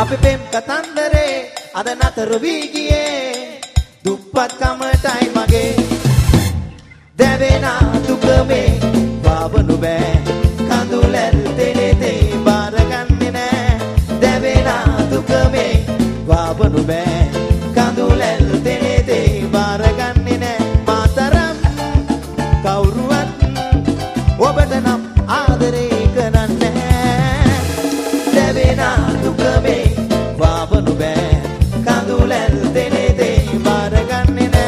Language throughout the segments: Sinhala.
අපි පෙම් කතන්දරේ අද නතර වී ගියේ දුප්පත් කමටයි මගේ දැවෙන දුක මේ වවනු බෑ කඳුලැල් තෙලේ බාරගන්නේ නෑ දැවෙන දුක මේ වවනු බෑ කඳුලැල් තෙලේ බාරගන්නේ නෑ මාතරම් කවුරුවත් ඔබට නම් ආදරේ කරන්නේ දැවෙන දුක මේ වවනු බෑ කඳුලැල් තෙලේ බාරගන්නේ නෑ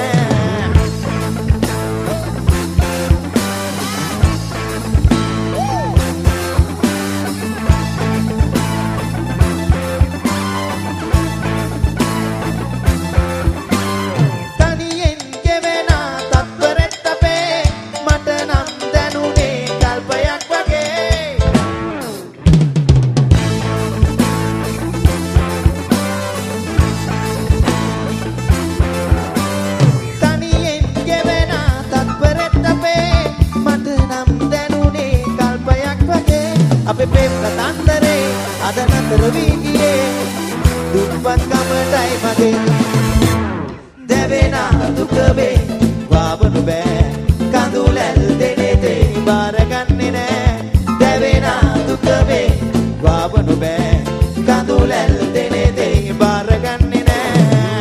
අපේ ප්‍රේම කතන්දරේ අද නතර වී ගියේ දුප්පත් කමටයි මගේ දැවෙන දුක වේ වවනු බෑ කඳුලැල් දෙලේ බාරගන්නේ නෑ දැවෙන දුක වේ වවනු බෑ කඳුලැල් දෙලේ බාරගන්නේ නෑ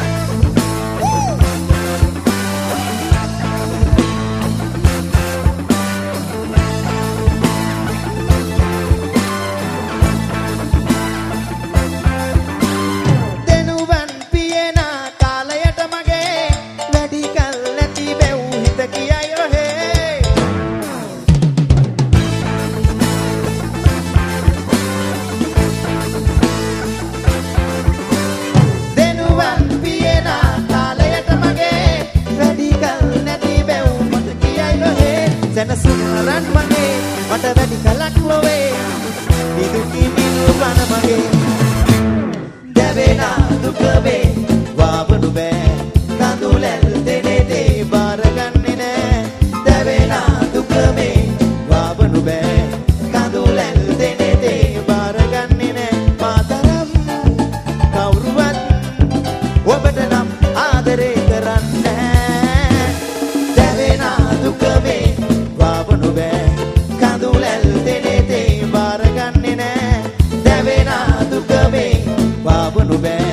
සුමරන් මගේ මට වැඩි කලක් ලොවේ නිදුකි නිරුපන මගේ දැවෙන දුක වේ වවනු බෑ කඳුලැල් දෙලේ බාරගන්නේ නෑ දැවෙන දුක වේ වවනු බෑ කඳුලැල් දෙලේ බාරගන්නේ නෑ මාතරම් කවුරුවත් ඔබට නම් ආදරේ කරන්නේ දැවෙන දුක වේ වවනු බෑ කඳුලැල් දෙලේ බාරගන්නේ නෑ දැවෙන දුක වේ වවනු බෑ